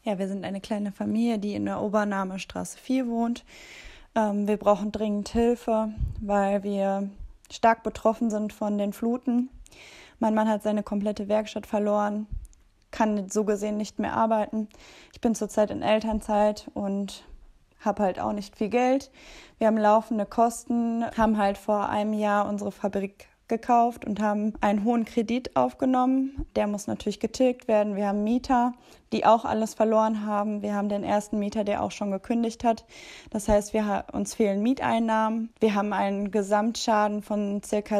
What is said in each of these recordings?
Ja, wir sind eine kleine Familie, die in der Obernahmer Straße 4 wohnt. Wir brauchen dringend Hilfe, weil wir stark betroffen sind von den Fluten. Mein Mann hat seine komplette Werkstatt verloren, kann so gesehen nicht mehr arbeiten. Ich bin zurzeit in Elternzeit und habe halt auch nicht viel Geld. Wir haben laufende Kosten, haben halt vor einem Jahr unsere Fabrik gekauft und haben einen hohen Kredit aufgenommen. Der muss natürlich getilgt werden. Wir haben Mieter, die auch alles verloren haben. Wir haben den ersten Mieter, der auch schon gekündigt hat. Das heißt, uns fehlen Mieteinnahmen. Wir haben einen Gesamtschaden von ca.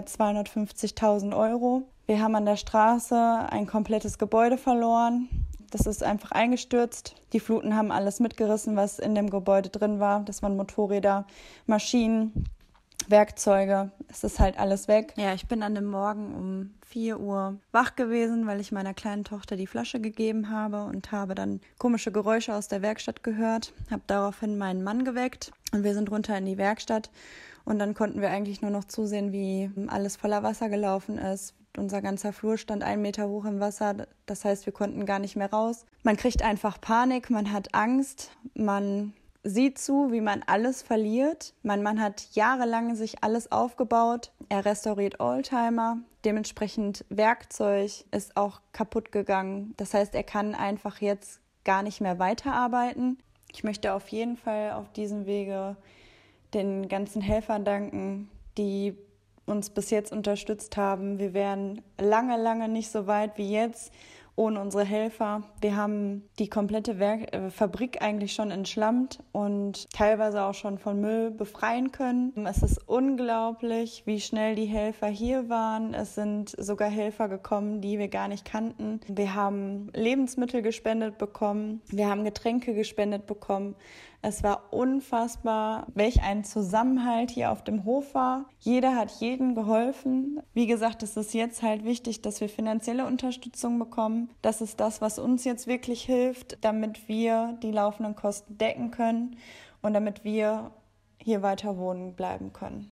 250.000 Euro. Wir haben an der Straße ein komplettes Gebäude verloren. Das ist einfach eingestürzt. Die Fluten haben alles mitgerissen, was in dem Gebäude drin war. Das waren Motorräder, Maschinen, Werkzeuge. Es ist halt alles weg. Ja, ich bin an dem Morgen um 4 Uhr wach gewesen, weil ich meiner kleinen Tochter die Flasche gegeben habe und habe dann komische Geräusche aus der Werkstatt gehört. Habe daraufhin meinen Mann geweckt und wir sind runter in die Werkstatt. Und dann konnten wir eigentlich nur noch zusehen, wie alles voller Wasser gelaufen ist. Unser ganzer Flur stand 1 Meter hoch im Wasser. Das heißt, wir konnten gar nicht mehr raus. Man kriegt einfach Panik, man hat Angst, man sieht zu, wie man alles verliert. Mein Mann hat jahrelang sich alles aufgebaut. Er restauriert Oldtimer. Dementsprechend Werkzeug ist auch kaputt gegangen. Das heißt, er kann einfach jetzt gar nicht mehr weiterarbeiten. Ich möchte auf jeden Fall auf diesem Wege den ganzen Helfern danken, die uns bis jetzt unterstützt haben. Wir wären lange, lange nicht so weit wie jetzt ohne unsere Helfer. Wir haben die komplette Fabrik eigentlich schon entschlammt und teilweise auch schon von Müll befreien können. Es ist unglaublich, wie schnell die Helfer hier waren. Es sind sogar Helfer gekommen, die wir gar nicht kannten. Wir haben Lebensmittel gespendet bekommen. Wir haben Getränke gespendet bekommen. Es war unfassbar, welch ein Zusammenhalt hier auf dem Hof war. Jeder hat jedem geholfen. Wie gesagt, es ist jetzt halt wichtig, dass wir finanzielle Unterstützung bekommen. Das ist das, was uns jetzt wirklich hilft, damit wir die laufenden Kosten decken können und damit wir hier weiter wohnen bleiben können.